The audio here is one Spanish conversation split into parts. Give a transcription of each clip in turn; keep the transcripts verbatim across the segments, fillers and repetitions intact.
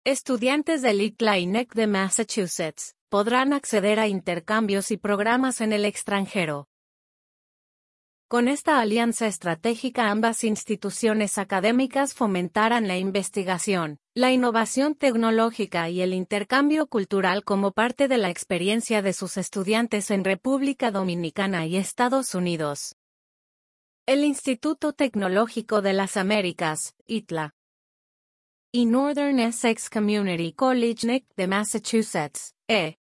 Estudiantes del I T L A y N E C de Massachusetts podrán acceder a intercambios y programas en el extranjero. Con esta alianza estratégica, ambas instituciones académicas fomentarán la investigación, la innovación tecnológica y el intercambio cultural como parte de la experiencia de sus estudiantes en República Dominicana y Estados Unidos. El Instituto Tecnológico de las Américas, I T L A, y Northern Essex Community College N E C de Massachusetts, E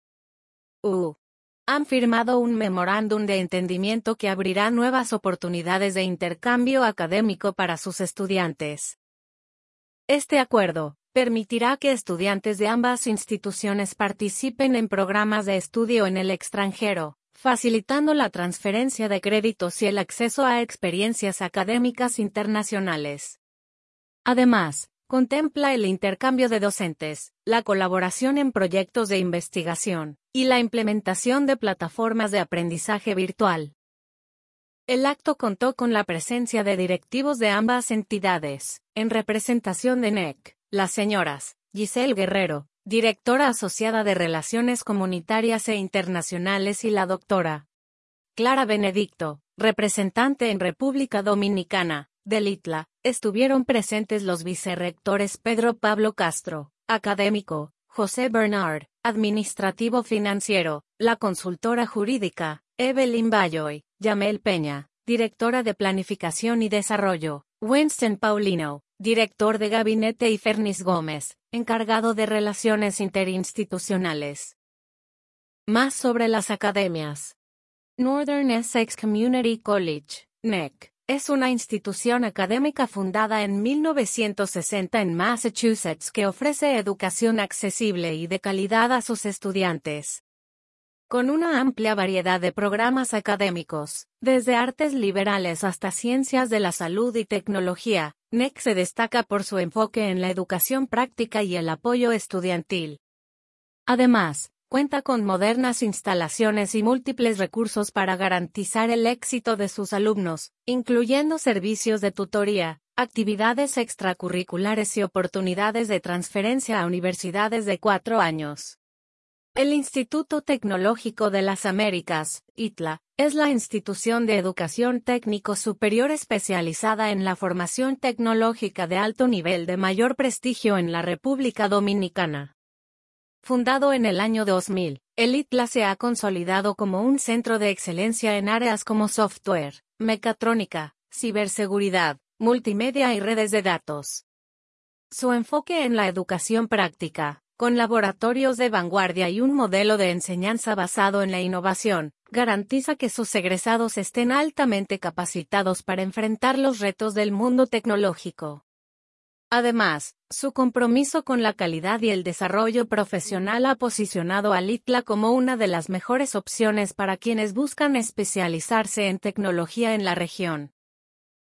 U, han firmado un memorándum de entendimiento que abrirá nuevas oportunidades de intercambio académico para sus estudiantes. Este acuerdo permitirá que estudiantes de ambas instituciones participen en programas de estudio en el extranjero, facilitando la transferencia de créditos y el acceso a experiencias académicas internacionales. Además, contempla el intercambio de docentes, la colaboración en proyectos de investigación, y la implementación de plataformas de aprendizaje virtual. El acto contó con la presencia de directivos de ambas entidades. En representación de N E C, las señoras Giselle Guerrero, directora asociada de Relaciones Comunitarias e Internacionales, y la doctora Clara Benedicto, representante en República Dominicana, del I T L A, estuvieron presentes los vicerrectores Pedro Pablo Castro, académico, José Bernard, administrativo financiero, la consultora jurídica, Evelyn Bayoy, Yamel Peña, directora de Planificación y Desarrollo, Winston Paulino, director de gabinete, y Fernis Gómez, encargado de Relaciones Interinstitucionales. Más sobre las academias. Northern Essex Community College, N E C, es una institución académica fundada en mil novecientos sesenta en Massachusetts que ofrece educación accesible y de calidad a sus estudiantes. Con una amplia variedad de programas académicos, desde artes liberales hasta ciencias de la salud y tecnología, N E C se destaca por su enfoque en la educación práctica y el apoyo estudiantil. Además, cuenta con modernas instalaciones y múltiples recursos para garantizar el éxito de sus alumnos, incluyendo servicios de tutoría, actividades extracurriculares y oportunidades de transferencia a universidades de cuatro años. El Instituto Tecnológico de las Américas, I T L A, es la institución de educación técnico superior especializada en la formación tecnológica de alto nivel de mayor prestigio en la República Dominicana. Fundado en el año dos mil, el I T L A se ha consolidado como un centro de excelencia en áreas como software, mecatrónica, ciberseguridad, multimedia y redes de datos. Su enfoque en la educación práctica, con laboratorios de vanguardia y un modelo de enseñanza basado en la innovación, garantiza que sus egresados estén altamente capacitados para enfrentar los retos del mundo tecnológico. Además, su compromiso con la calidad y el desarrollo profesional ha posicionado al I T L A como una de las mejores opciones para quienes buscan especializarse en tecnología en la región.